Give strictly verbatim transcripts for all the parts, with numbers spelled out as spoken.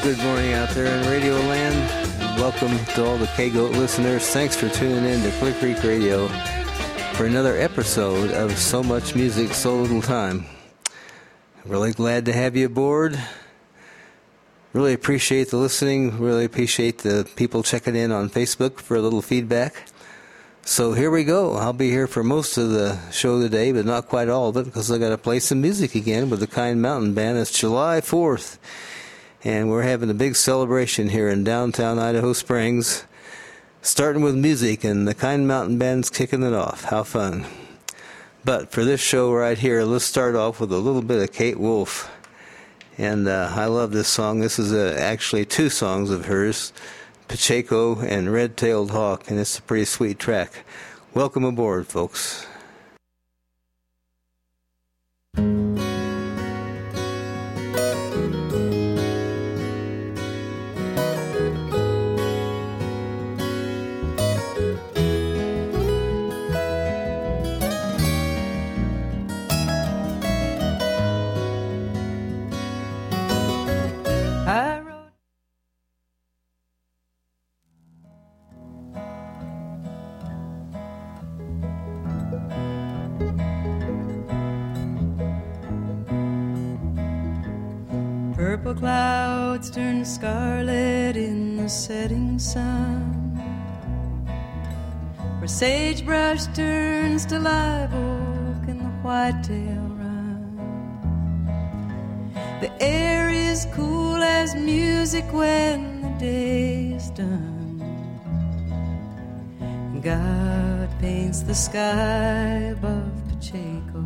good morning out there in Radio Land. And welcome to all the K-Goat listeners. Thanks for tuning in to Clear Creek Radio for another episode of So Much Music, So Little Time. Really glad to have you aboard. Really appreciate the listening. Really appreciate the people checking in on Facebook for a little feedback. So here we go. I'll be here for most of the show today, but not quite all of it, because I got to play some music again with the Kind Mountain Band. It's July fourth. And we're having a big celebration here in downtown Idaho Springs, starting with music, and the Kind Mountain Band's kicking it off. How fun. But for this show right here, let's start off with a little bit of Kate Wolf. And uh, I love this song. This is uh, actually two songs of hers, Pacheco and Red-Tailed Hawk, and it's a pretty sweet track. Welcome aboard, folks. Purple clouds turn scarlet in the setting sun, where sagebrush turns to live oak and the whitetail run. The air is cool as music when the day is done, and God paints the sky above Pacheco.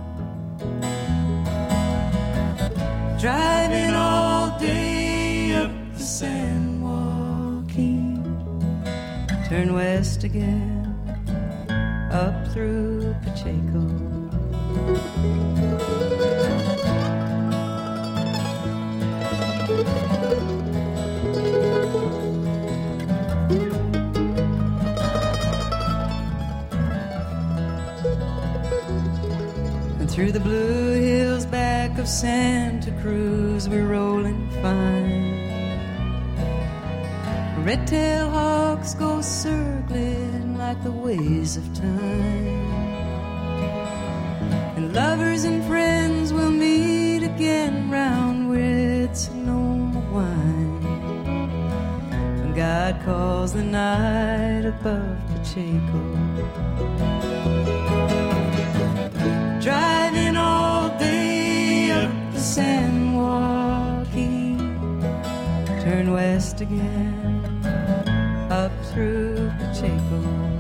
Driving all day up the San Joaquin, turn west again, up through Pacheco. And through the blue hills back of Santa Cruz, we're rolling fine. Red-tailed hawks go circling like the waves of time, and lovers and friends will meet again round where it's Sonoma wine, when God calls the night above Pacheco. Driving all day up the San Joaquin, turn west again, up through Pacheco.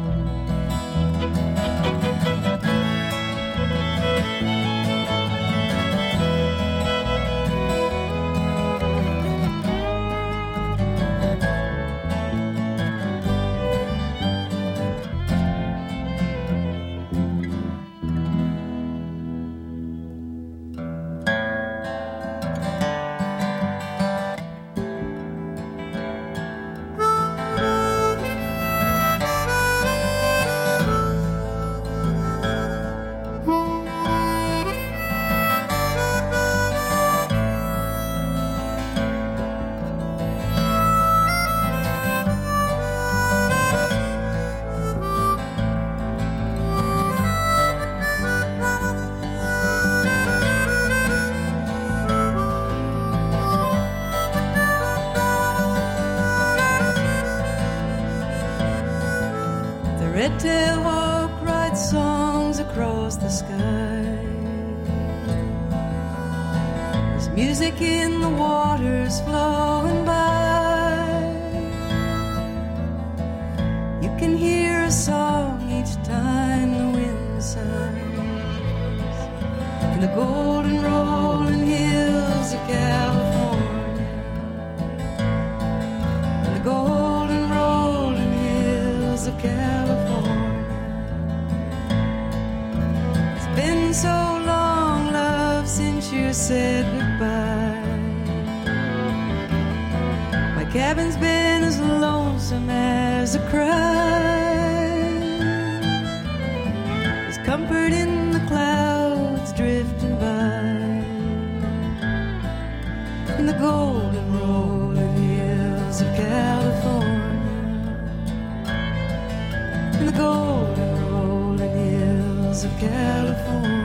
Red-tailed hawk writes songs across the sky. There's music in the waters flowing by. You can hear a song each time the wind sighs in the golden rolling hills of California, in the golden rolling hills of California. Been so long, love, since you said goodbye. My cabin's been as lonesome as a cry. There's comfort in the clouds drifting by, in the golden rolling in the golden rolling hills of California.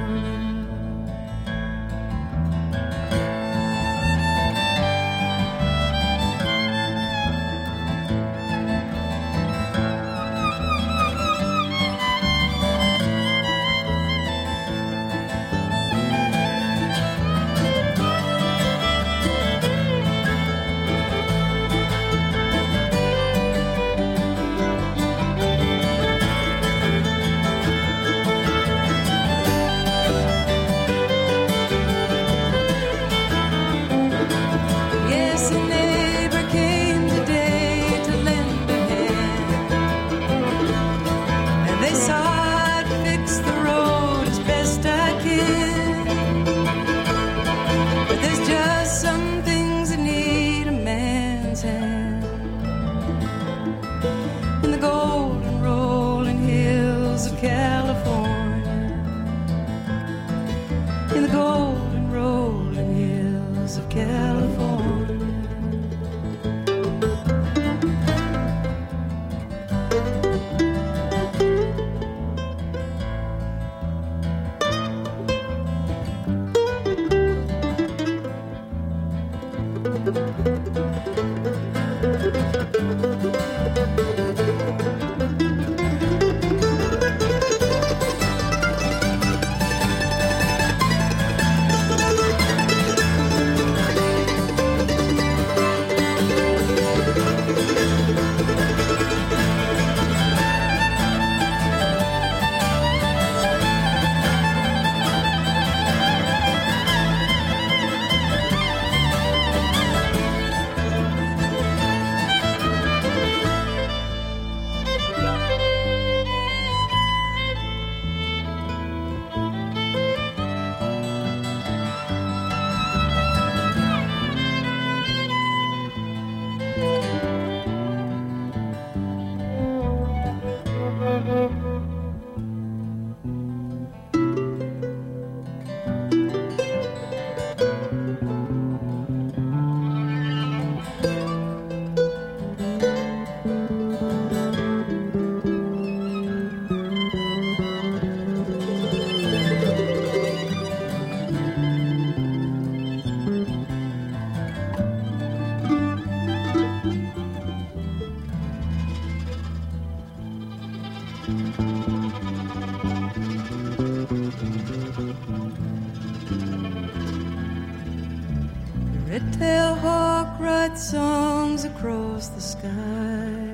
Red-tailed hawk writes songs across the sky.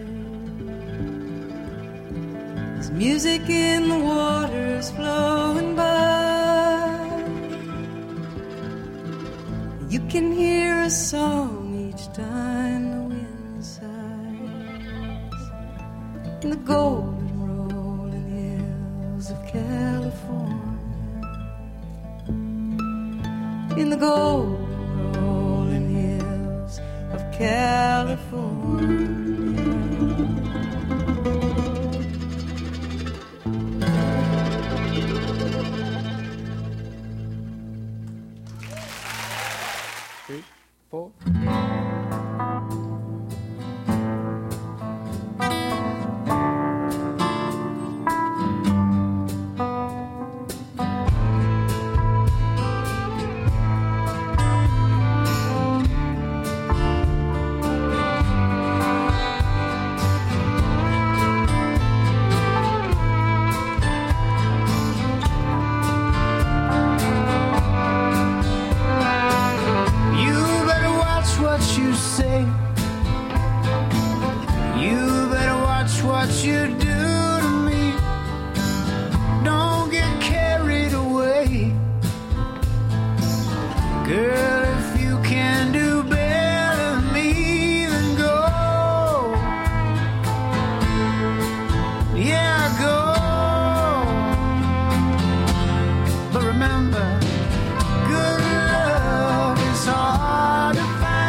There's music in the waters flowing by. You can hear a song each time the wind sighs. In the golden rolling hills of California. In the golden California. Three, four.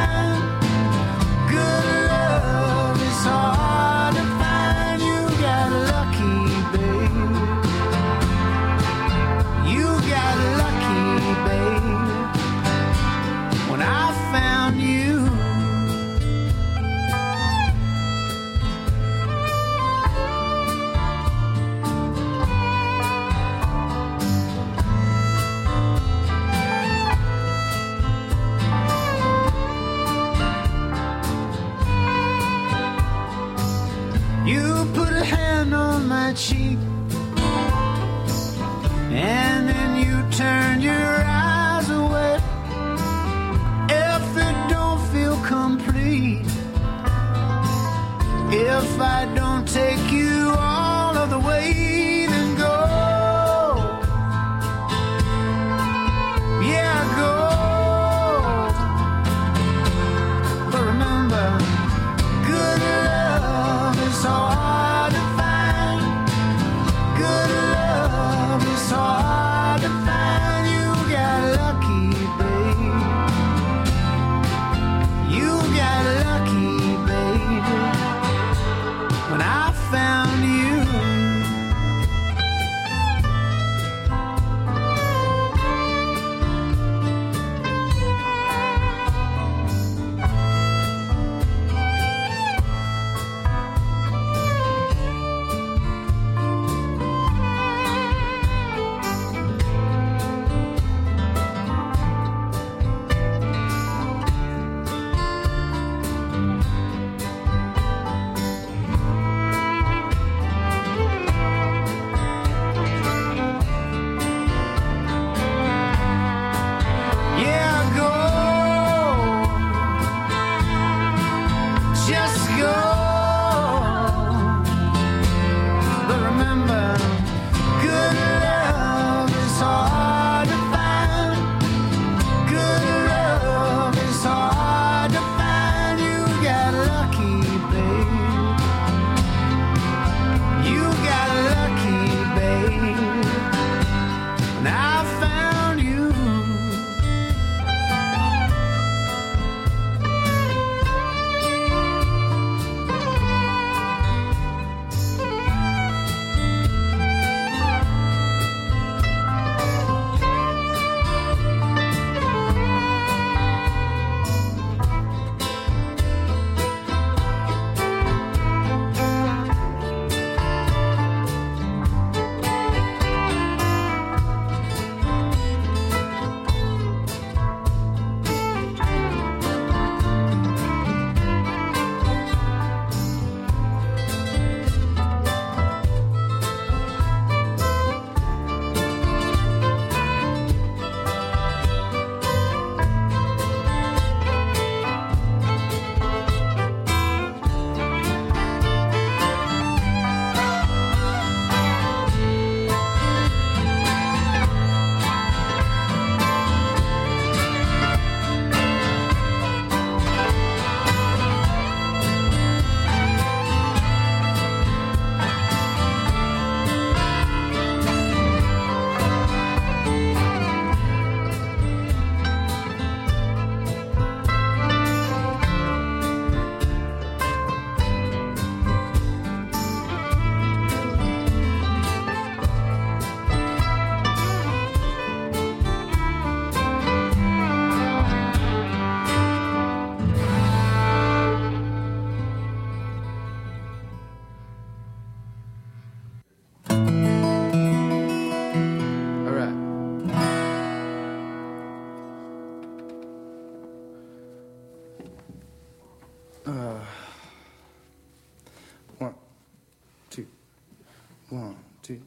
Hard to find, you gotta You put a hand on my cheek, and then you turn your eyes away. If it don't feel complete, if I don't take you all of the way, then go. Yeah, go. But remember, good love is hard to find. Good love is hard to find. You got lucky, babe. You got lucky, baby, when I found you. One, two.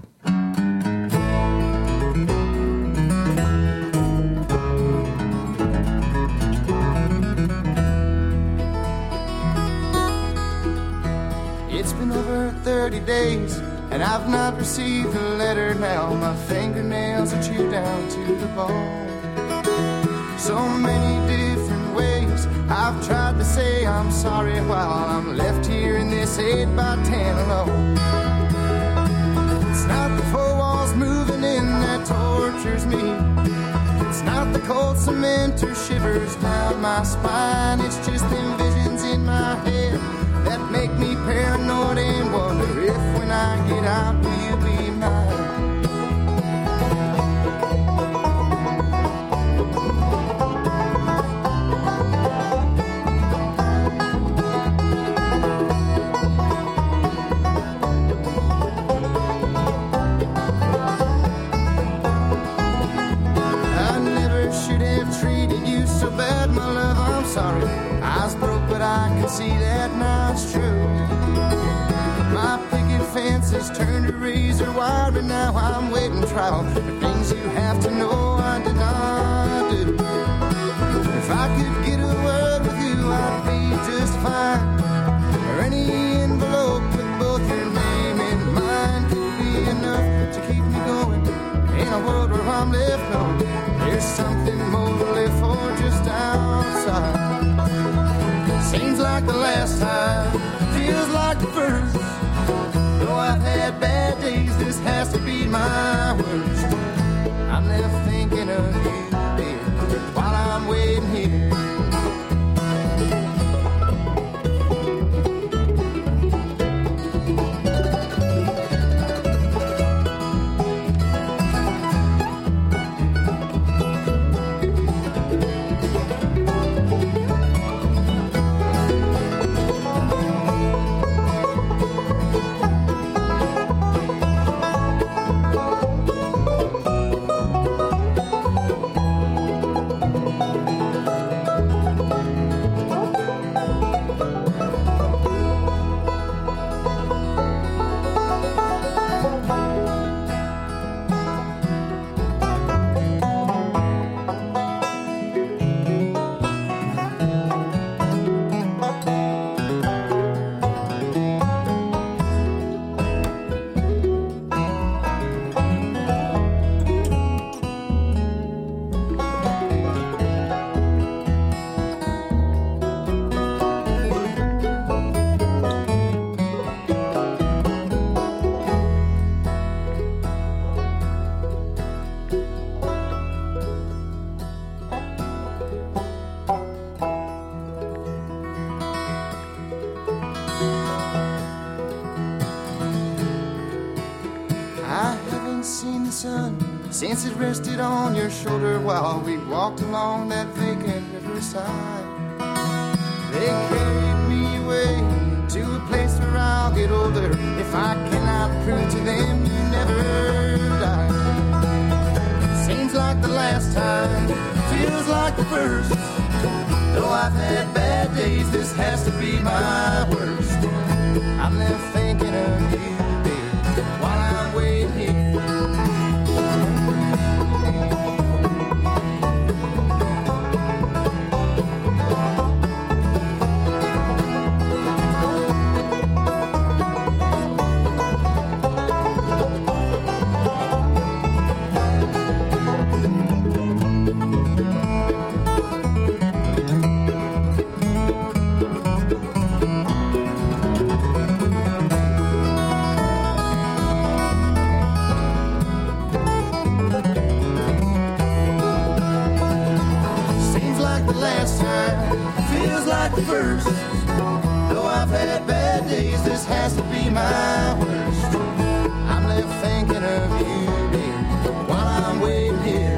It's been over thirty days, and I've not received a letter now. My fingernails are chewed down to the bone. So many different ways I've tried to say I'm sorry while I'm left here in this eight by ten alone. It's not the four walls moving in that tortures me. It's not the cold cement or shivers down my spine. It's just them visions in my head that make me paranoid and wonder if when I get out, will you be mine? I never should have treated you so bad, my love, I'm sorry. I was broke, but I can see that now it's true. always turned a razor wide, but now I'm waiting trial for things you have to know I did not do. If I could get a word with you, I'd be just fine. Or any envelope with both your name and mine could be enough to keep me going in a world where I'm left alone. There's something more to live for just outside. Seems like the last time, feels like the first. Though I've had bad days, this has to be my worst. I'm left thinking of you, dear, while I'm waiting here. Since it rested on your shoulder while we walked along that vacant riverside. They carried me away to a place where I'll get older. If I cannot prove to them you never died. Seems like the last time, feels like the first. Though I've had bad days, this has to be my worst. I'm left thinking of you, dear, while I'm waiting here. First, though I've had bad days, this has to be my worst. I'm left thinking of you, dear, while I'm waiting here.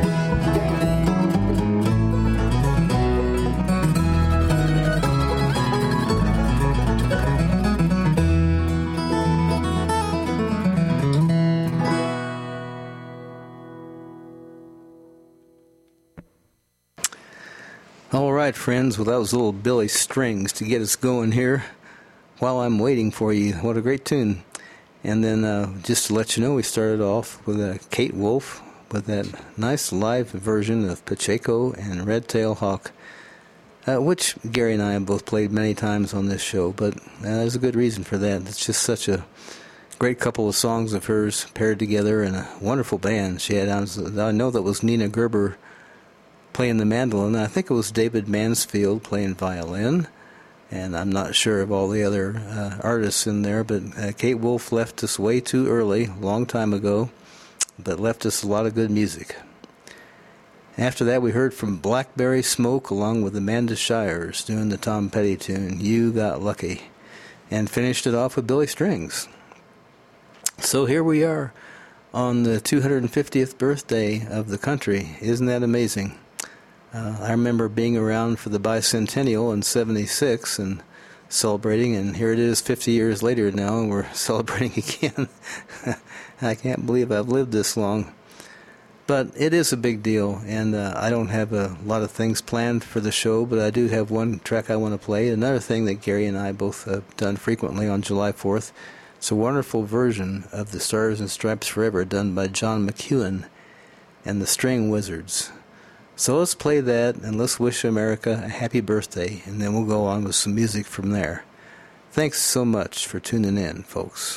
All right, friends. Well, that was little Billy Strings to get us going here while I'm waiting for you. What a great tune. And then uh, just to let you know, we started off with uh, Kate Wolf with that nice live version of Pacheco and Red Tail Hawk, uh, which Gary and I have both played many times on this show, but uh, there's a good reason for that. It's just such a great couple of songs of hers paired together and a wonderful band she had. I know that was Nina Gerber playing the mandolin. I think it was David Mansfield playing violin, and I'm not sure of all the other uh, artists in there, but uh, Kate Wolf left us way too early, a long time ago, but left us a lot of good music. After that, we heard from Blackberry Smoke along with Amanda Shires doing the Tom Petty tune, You Got Lucky, and finished it off with Billy Strings. So here we are on the two hundred fiftieth birthday of the country. Isn't that amazing? Uh, I remember being around for the bicentennial in seventy-six and celebrating, and here it is fifty years later now, and we're celebrating again. I can't believe I've lived this long. But it is a big deal, and uh, I don't have a lot of things planned for the show, but I do have one track I want to play. Another thing that Gary and I both have done frequently on July fourth, It's a wonderful version of the Stars and Stripes Forever done by John McEwen and the String Wizards. So let's play that and let's wish America a happy birthday, and then we'll go on with some music from there. Thanks so much for tuning in, folks.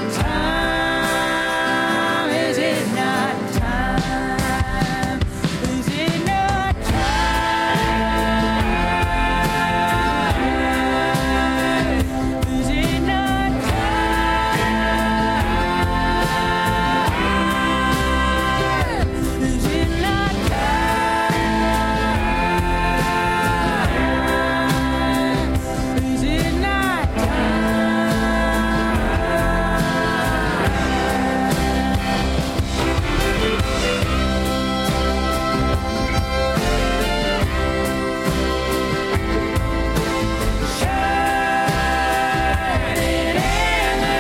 time? Is it not time? Is it not time? Is it not time? Is it not time? Is it not shining in the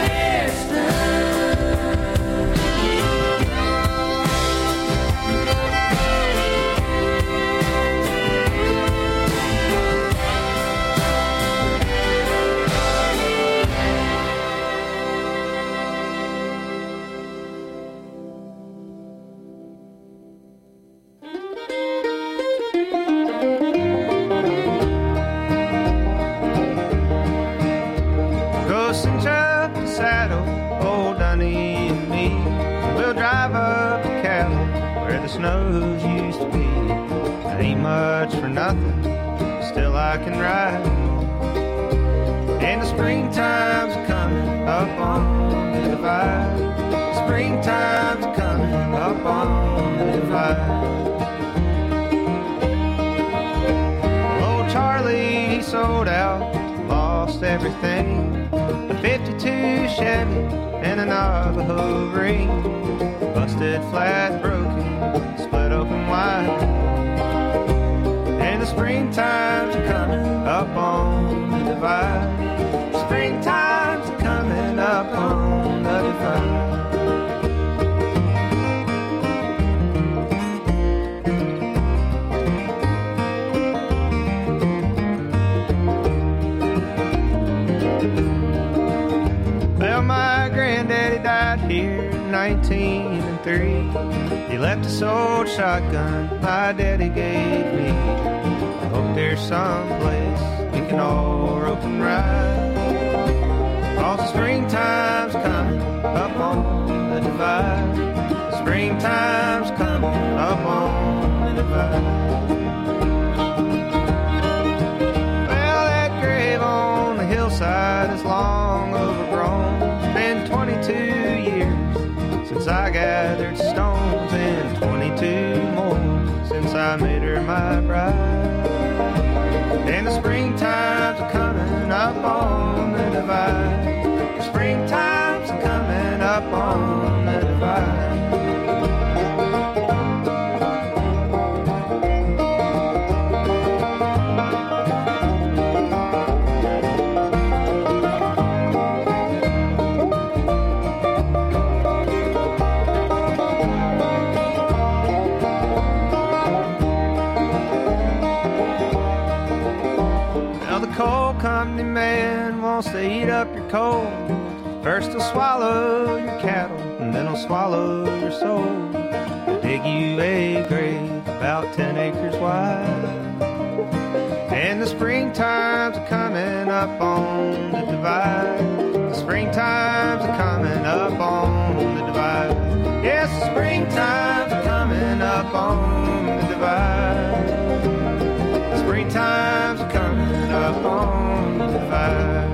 Go cinch up the saddle, old Dunny and me. We'll drive up to Cattle, where the snows used to be. I ain't much for nothing, still I can ride. And the springtime's coming up on the divide. Springtime's coming up on the divide. Old Charlie, he sold out, lost everything. A fifty-two Chevy and a Navajo ring. Busted flat, broken, split open wide. And the springtime's coming up on the divide. Springtime's coming up on the divide. Well, my granddaddy died here in nineteen and three. He left us old shotgun my daddy gave me. I hope there's some place we can all rope and ride. Cause the springtime's coming up on the divide. The springtime's coming up on the divide. Well, that grave on the hillside is long overgrown. It's been twenty-two years since I gathered stones, and twenty-two more since I made her my bride. And the springtime's coming up on the divide. The springtime's coming up on the divide. Coal company man wants to eat up your coal. First he'll swallow your cattle, and then he'll swallow your soul. He'll dig you a grave about ten acres wide. And the springtime's a coming up on the divide. The springtime's a coming up on the divide. Yes, the springtime's a coming up on the divide. The springtime's a coming up on the divide.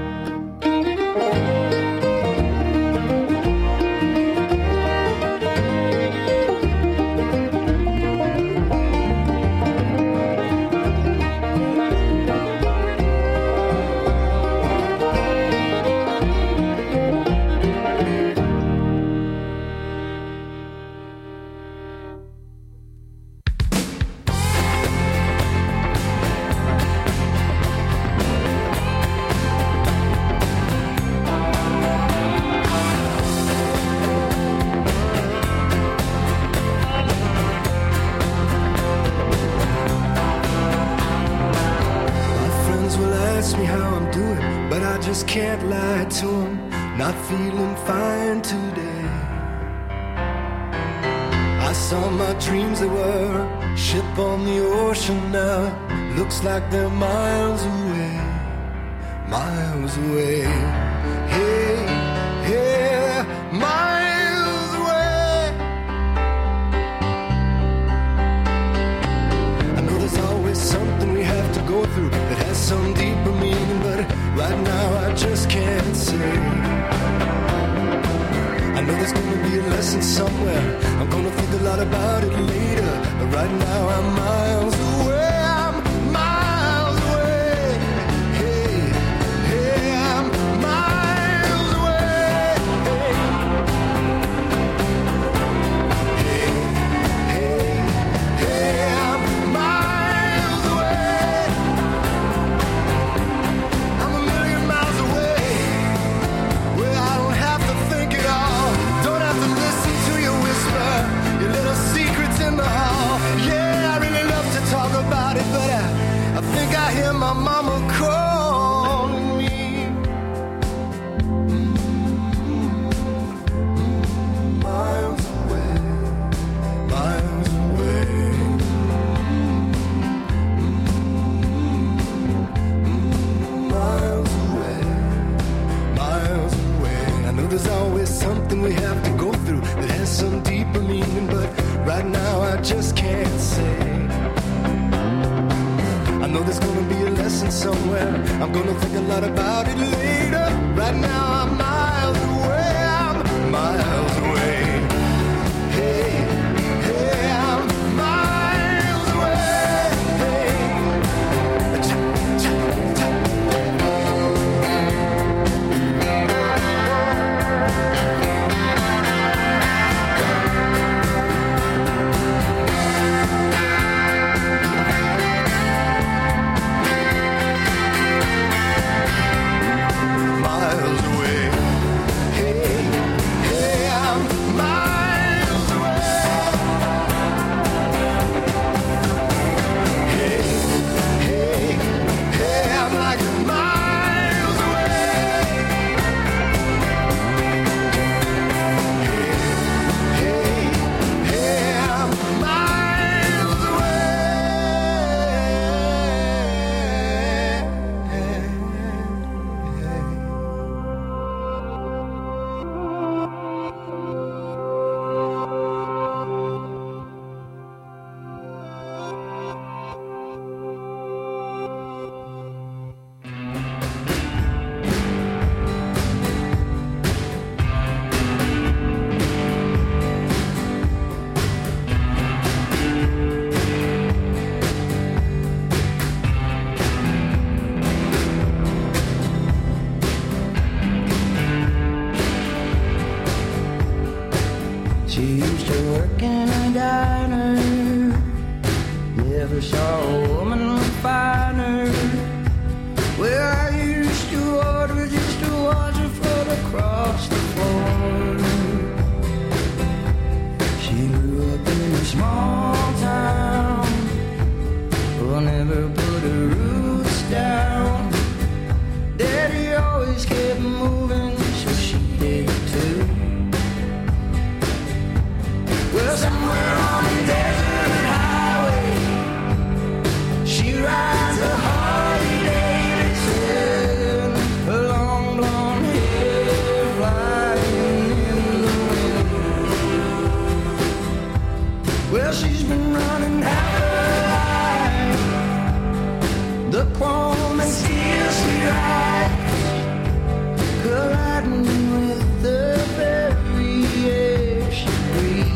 just can't lie to him, not feeling fine today. I saw my dreams, they were a ship on the ocean now. Looks like they're miles away, miles away. Hey, hey. lesson somewhere. I'm gonna think a lot about it later. But right now I'm miles away. I'm miles away. Hey, hey, I'm miles away. Hey, hey, hey, I'm miles away. I'm a million miles away. Well, I don't have to think at all. Don't have to listen to your whisper, your little secrets in the hall. Yeah, I really love to talk about it, but I, I think I hear my mama calling me. Miles away, miles away. Miles away, miles away. I know there's always something we have to go through that has some deeper meaning, but right now I just can't say. I know there's gonna be a lesson somewhere. I'm gonna think a lot about it later. Right now I'm miles away. I'm miles away. Hey, hey, I'm miles away. Hey, cha, cha, cha. Miles away. Hey, hey, I'm miles away. Hey, hey, hey, I'm like miles away. Hey, hey, hey, I'm miles She used to work in a diner. Never saw a woman look finer. Well, I used to order just to watch her float across the floor. She grew up in a small town. Will never put her roots down. Daddy always kept moving, so she did too. Well, somewhere on a desert highway, she rides a Harley Davidson, her long blonde hair flying in the wind. Well, she's been running half her life, the chrome and steel streetlights, colliding with the very air she breathes.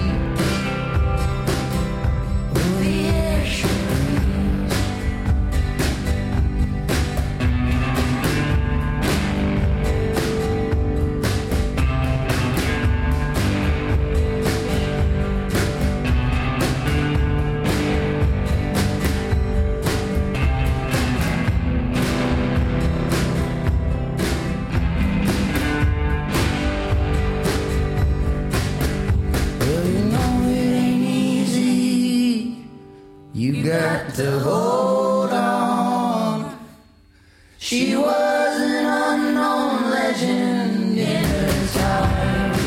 Got to hold on. She was an unknown legend in her time,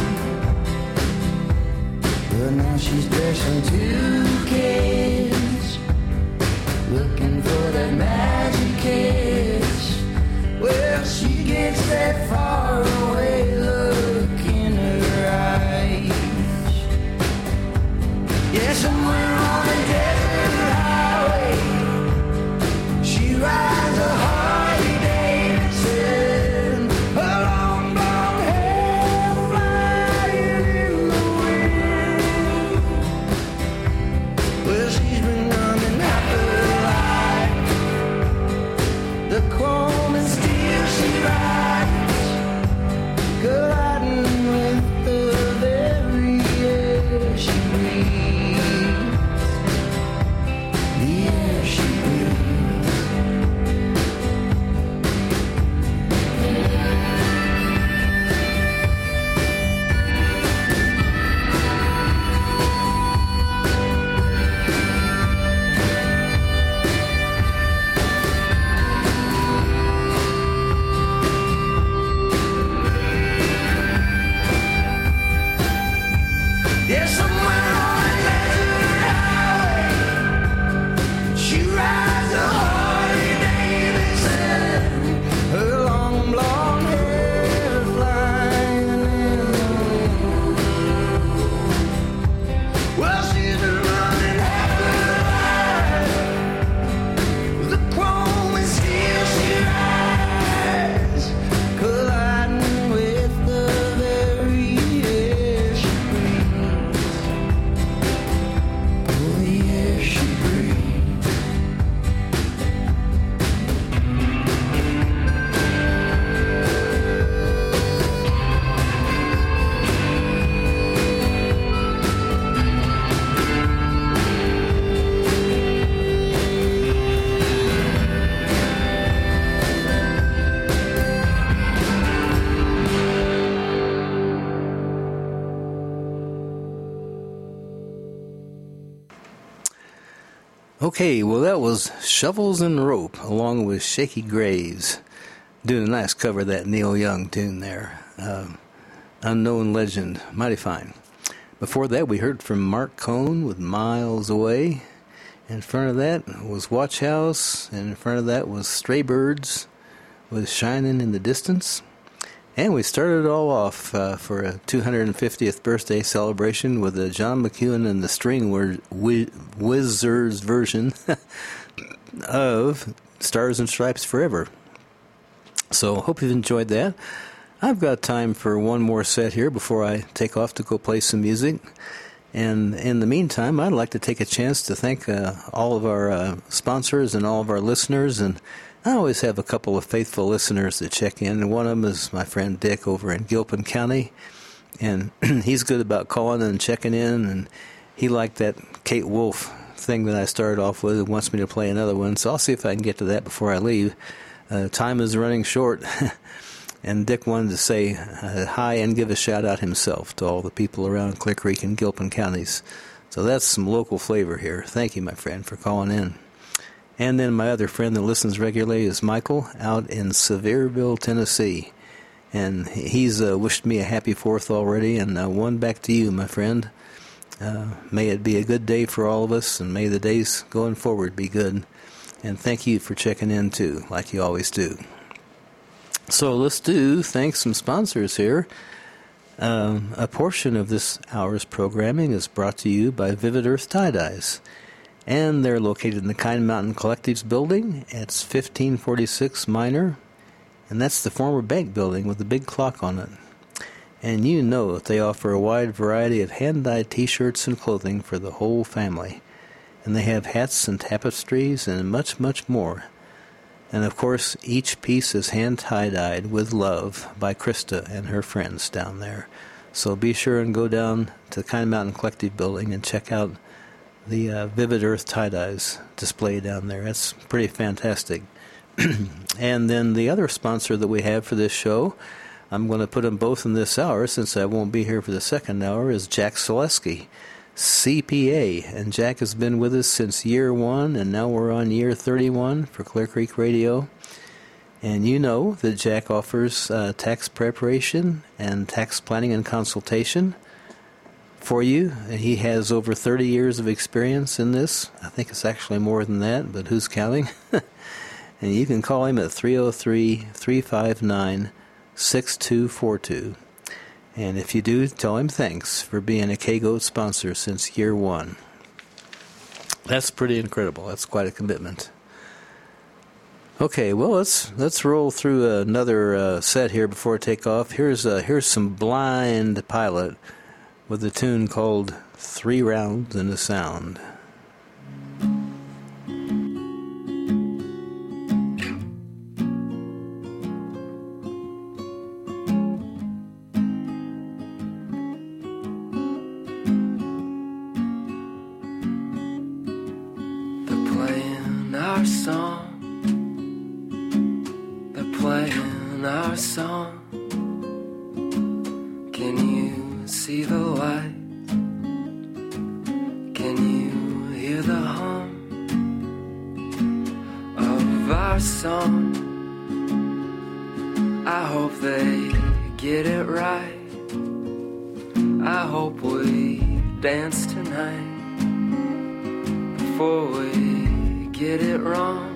but now she's dressing two kids, looking for that magic kiss. Well, she gets that far away look in her eyes. Yeah, somewhere on the desert highway, she rides a Harley Davidson. Okay, well that was Shovels and Rope along with Shaky Graves. Doing a nice cover of that Neil Young tune there. Uh, Unknown Legend. Mighty fine. Before that we heard from Mark Cohn with Miles Away. In front of that was Watch House. And in front of that was Stray Birds with Shining in the Distance. And we started it all off uh, for a two hundred fiftieth birthday celebration with a John McEuen and the String Wiz- Wizards version of Stars and Stripes Forever. So hope you've enjoyed that. I've got time for one more set here before I take off to go play some music. And in the meantime, I'd like to take a chance to thank uh, all of our uh, sponsors and all of our listeners. And I always have a couple of faithful listeners that check in, and one of them is my friend Dick over in Gilpin County, and he's good about calling and checking in, and he liked that Kate Wolf thing that I started off with and wants me to play another one, so I'll see if I can get to that before I leave. Uh, time is running short, and Dick wanted to say uh, hi and give a shout-out himself to all the people around Clear Creek and Gilpin counties. So that's some local flavor here. Thank you, my friend, for calling in. And then my other friend that listens regularly is Michael out in Sevierville, Tennessee. And he's uh, wished me a happy fourth already, and uh, one back to you, my friend. Uh, may it be a good day for all of us, and may the days going forward be good. And thank you for checking in, too, like you always do. So let's do thank some sponsors here. Um, a portion of this hour's programming is brought to you by Vivid Earth Tie-Dyes. And they're located in the Kind Mountain Collectives building. It's fifteen forty-six Minor, and that's the former bank building with the big clock on it. And you know that they offer a wide variety of hand-dyed t-shirts and clothing for the whole family. And they have hats and tapestries and much, much more. And of course, each piece is hand tie-dyed with love by Krista and her friends down there. So be sure and go down to the Kind Mountain Collective building and check out the uh, Vivid Earth tie-dyes display down there. That's pretty fantastic. And then the other sponsor that we have for this show, I'm going to put them both in this hour since I won't be here for the second hour, is Jack Selesky, C P A. And Jack has been with us since year one, and now we're on year thirty-one for Clear Creek Radio. And you know that Jack offers uh, tax preparation and tax planning and consultation for you. He has over thirty years of experience in this. I think it's actually more than that, but who's counting? And you can call him at three oh three, three five nine, six two four two. And if you do, tell him thanks for being a K-Goat sponsor since year one. That's pretty incredible. That's quite a commitment. Okay, well, let's let's roll through another uh, set here before I take off. Here's uh, here's some Blind Pilot with a tune called Three Rounds and a Sound. They're playing our song. They're playing our song. Can you see the light? Can you hear the hum of our song? I hope they get it right. I hope we dance tonight before we get it wrong.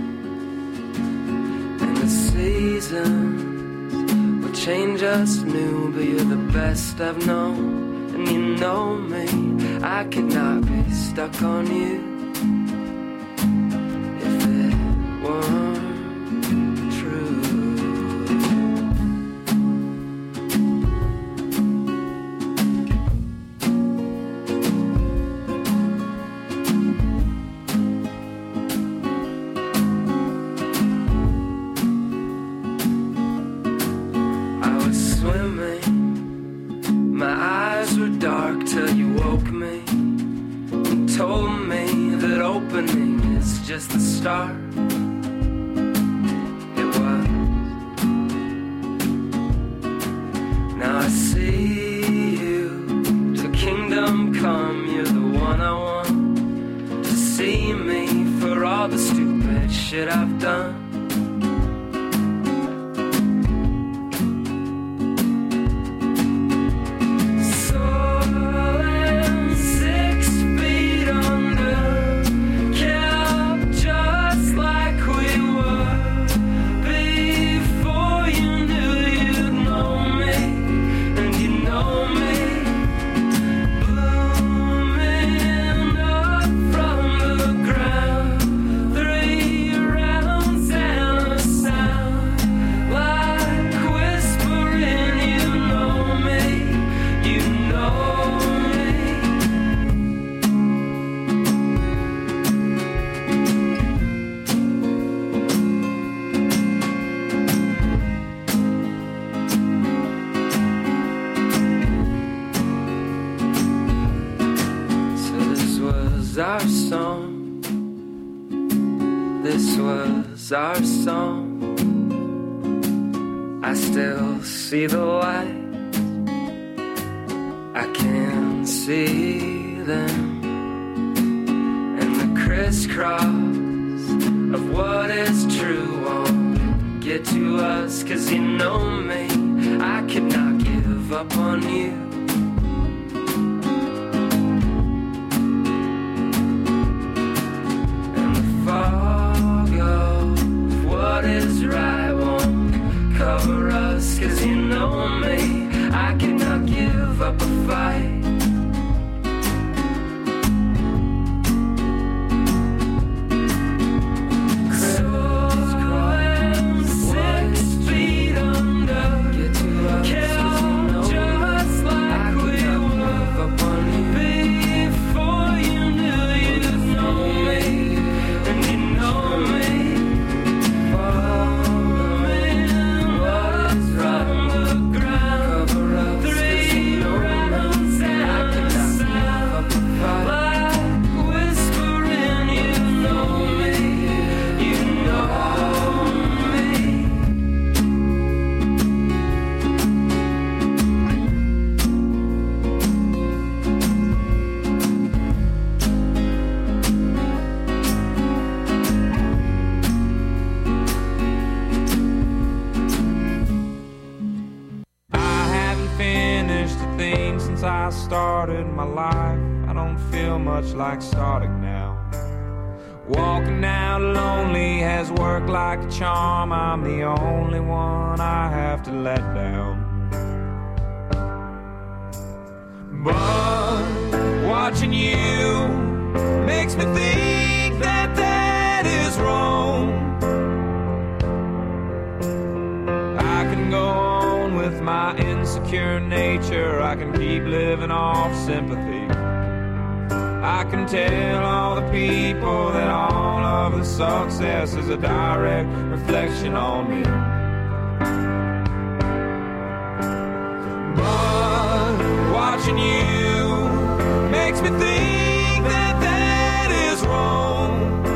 And the seasons will change us new, but you're the best I've known. And you know me, I could not be stuck on you if it weren't true. I was swimming, my eyes were dark till you woke me and told me that opening is just the start. It was. Now I see you, till kingdom come, you're the one I want to see me shit I've done. Our song, this was our song. I still see the light, I can see them, and the crisscross of what is true won't get to us, 'cause you know me, I could not give up on you. Cover us, 'cause you know me, I cannot give up a fight. Crawling six feet under, killed just like we were before you knew you know me, and you know me. I started my life, I don't feel much like starting now. Walking out lonely has worked like a charm. I'm the only one I have to let down. But watching you makes me think that that is wrong. I can go on with my insecure nature, I can keep living off sympathy. I can tell all the people that all of the success is a direct reflection on me. But watching you makes me think that that is wrong.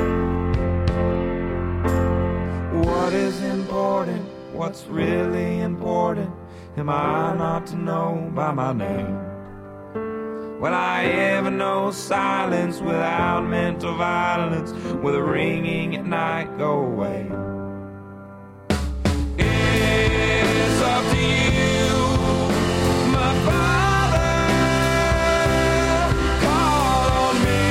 What is important? What's really important? Am I not to know by my name? Will I ever know silence without mental violence? Will the ringing at night go away? It's up to you, my father, call on me.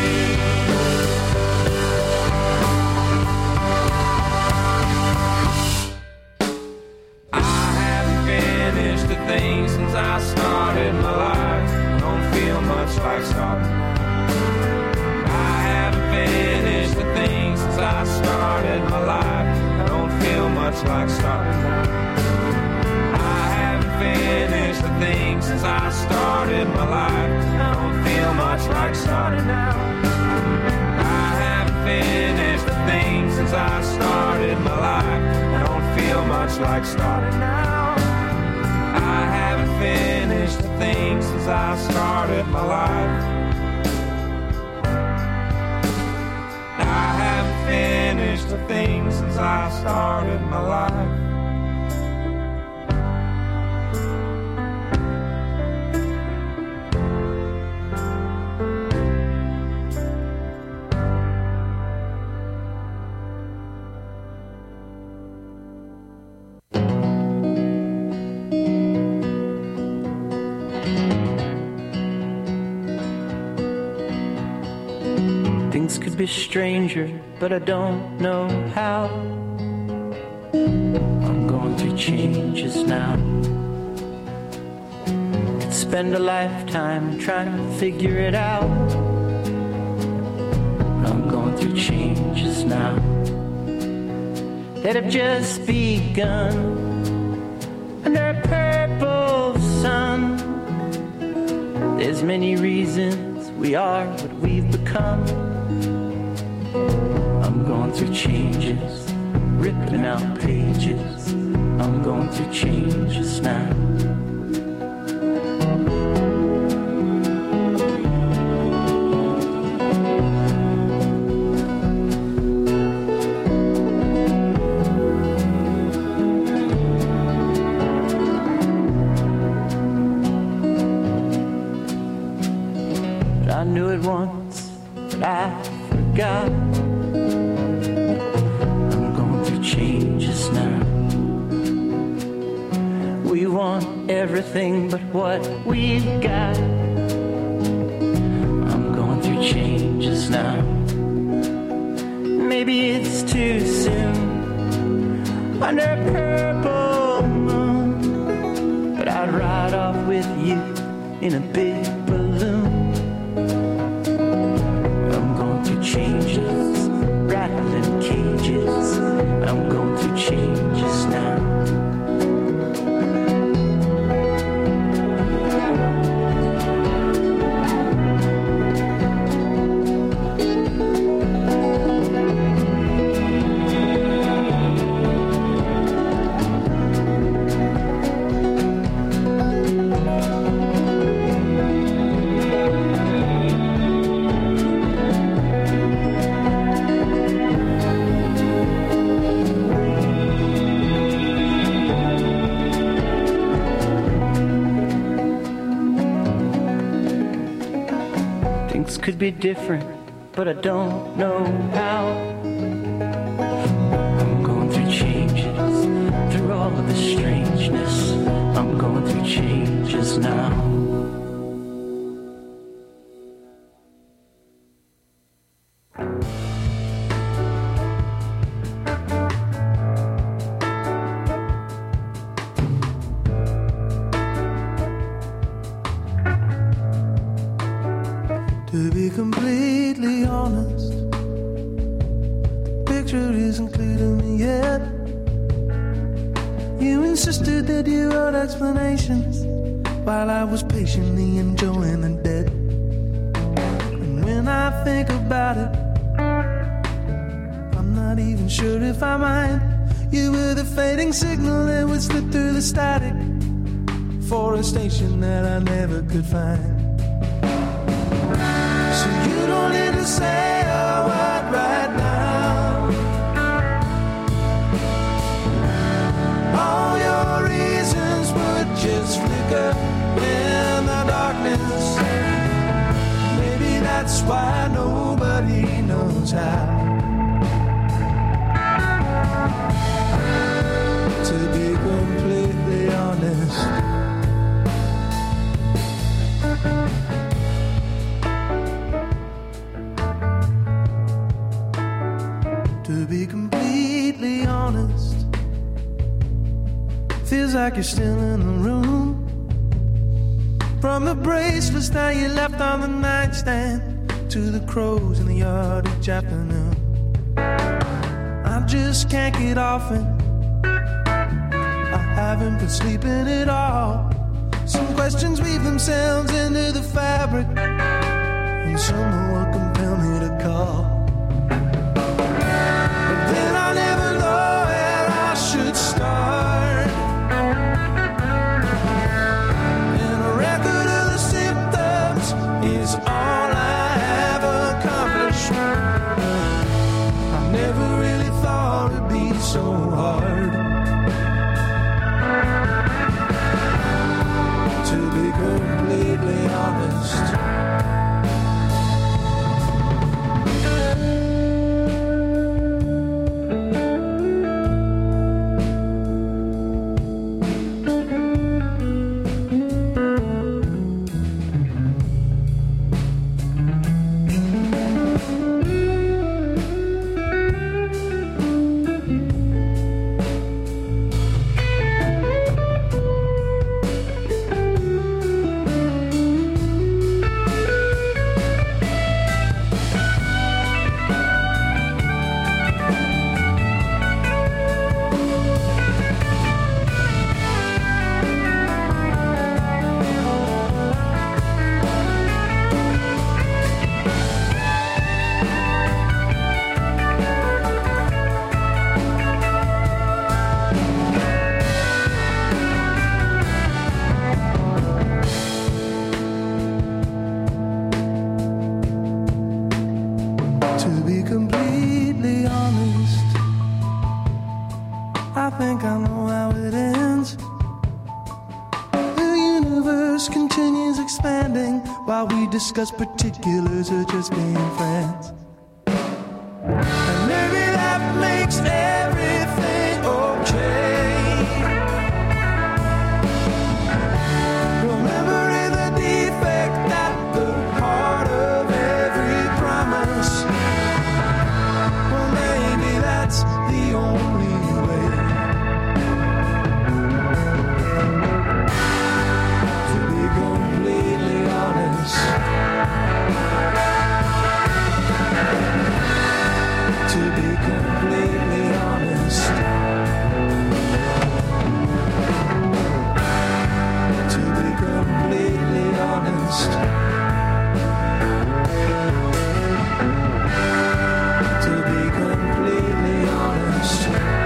I haven't finished a thing since I started my life. Don't feel much like starting. I haven't finished a thing since I started my life. I don't feel much like starting. I haven't finished a thing since I started my life. I don't feel much like starting now. I haven't finished a thing since I started my life. I don't feel much like starting now. I haven't finished a thing since I started my life. I haven't finished a thing since I started my life. could be stranger, but I don't know how. I'm going through changes now. Could spend a lifetime trying to figure it out. I'm going through changes now that have just begun under a purple sun. There's many reasons we are what we've become. I'm going through changes, ripping out pages. I'm going through changes now. I knew it once, but I forgot. I'm going through changes now. We want everything but what we've got. I'm going through changes now. Maybe it's too soon under a purple moon, but I'd ride off with you in a big balloon. Changes, rattling cages. I'm going through changes now. Could be different, but I don't know how. I'm going through changes, through all of the strangeness. I'm going through changes now. To be completely honest, the picture isn't clear to me yet. You insisted that you wrote explanations while I was patiently enjoying the dead. And when I think about it, I'm not even sure if I mind. You were the fading signal that would slip through the static for a station that I never could find. You don't need to say a word right now. All your reasons would just flicker in the darkness. Maybe that's why nobody knows how to be completely honest. To be completely honest, feels like you're still in the room. From the bracelets that you left on the nightstand to the crows in the yard each afternoon. I just can't get off it. I haven't been sleeping at all. Some questions weave themselves into the fabric, and someone will compel me to call. Then I'll never know where I should start. And a record of the symptoms is all I have accomplished. I never really thought it'd be so hard to be completely honest. continues expanding while we discuss particulars or just being friends. And maybe that makes everything okay. Remembering the defect at the heart of every promise. Well, maybe that's the only way to be completely honest. To be completely honest. To be completely honest. To be completely honest.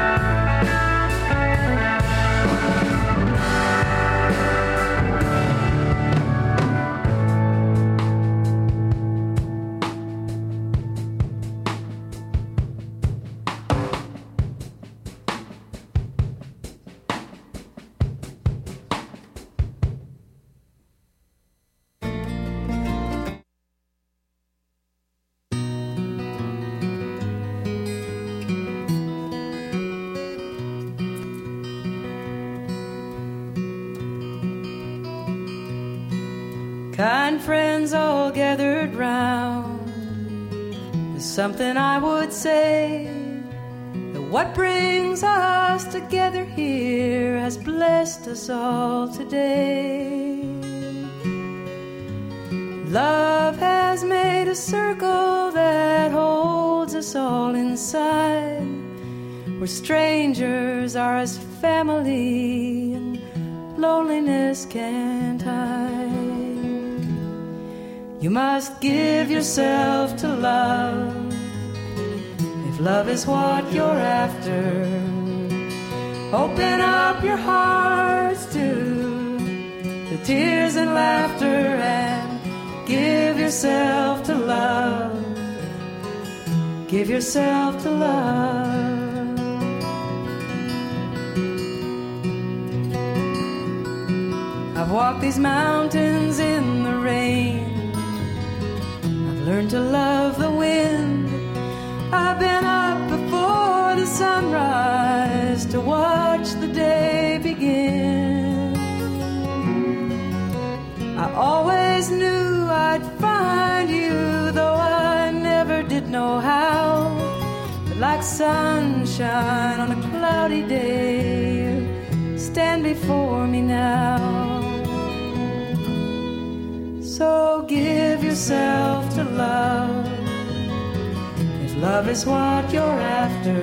Kind friends all gathered round. There's something I would say, that what brings us together here has blessed us all today. Love has made a circle that holds us all inside, where strangers are as family and loneliness can't hide. You must give yourself to love, if love is what you're after. Open up your hearts to the tears and laughter, and give yourself to love. Give yourself to love. I've walked these mountains in the rain, learn to love the wind. I've been up before the sunrise to watch the day begin. I always knew I'd find you, though I never did know how. But like sunshine on a cloudy day, you stand before me now. So give yourself to love, if love is what you're after.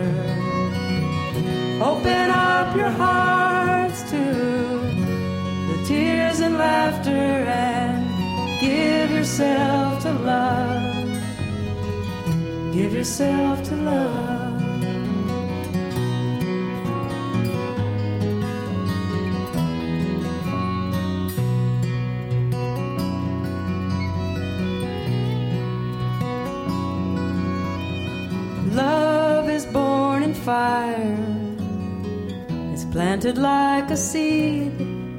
Open up your hearts to the tears and laughter, and give yourself to love. Give yourself to love. Love is born in fire, it's planted like a seed.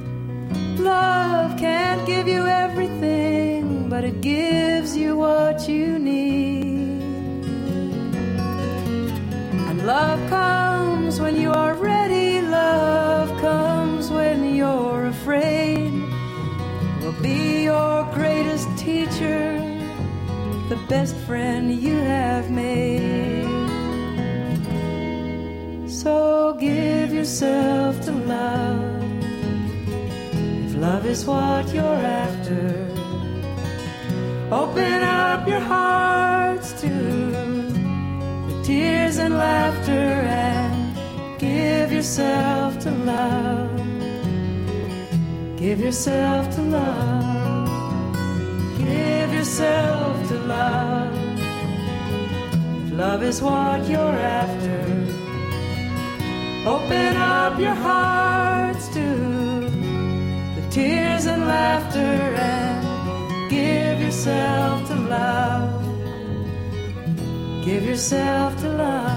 Love can't give you everything, but it gives you what you need. And love comes when you are ready, love comes when you're afraid. It will be your greatest teacher, the best friend you have made. So give yourself to love, if love is what you're after. Open up your hearts to the tears and laughter, and give yourself to love. Give yourself to love. Give yourself to love, if love is what you're after. Open up your hearts to the tears and laughter, and give yourself to love. Give yourself to love.